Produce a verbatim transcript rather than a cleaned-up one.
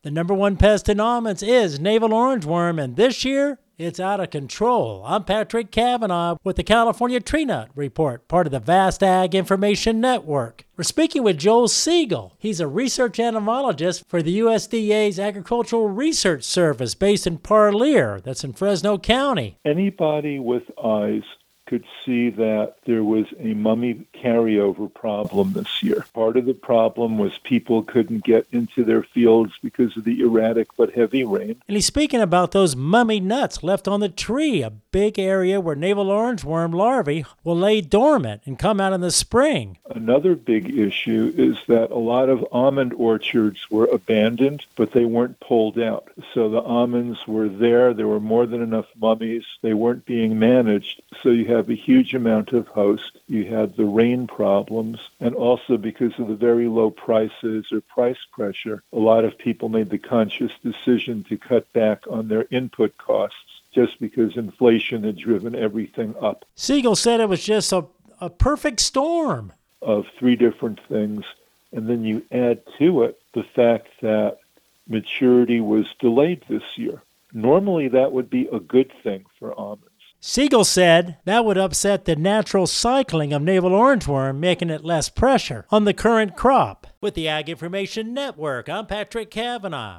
The number one pest in almonds is navel orangeworm, and this year, it's out of control. I'm Patrick Cavanaugh with the California Tree Nut Report, part of the Vast Ag Information Network. We're speaking with Joel Siegel. He's a research entomologist for the U S D A's Agricultural Research Service based in Parlier, that's in Fresno County. Anybody with eyes could see that there was a mummy carryover problem this year. Part of the problem was people couldn't get into their fields because of the erratic but heavy rain. And he's speaking about those mummy nuts left on the tree, a big area where navel orangeworm larvae will lay dormant and come out in the spring. Another big issue is that a lot of almond orchards were abandoned, but they weren't pulled out. So the almonds were there. There were more than enough mummies. They weren't being managed. So you have a huge amount of host. You had the rain problems, and also because of the very low prices or price pressure, a lot of people made the conscious decision to cut back on their input costs just because inflation had driven everything up. Siegel said it was just a, a perfect storm of three different things, and then you add to it the fact that maturity was delayed this year. Normally that would be a good thing for almonds. Siegel said that would upset the natural cycling of navel orangeworm, making it less pressure on the current crop. With the Ag Information Network, I'm Patrick Cavanaugh.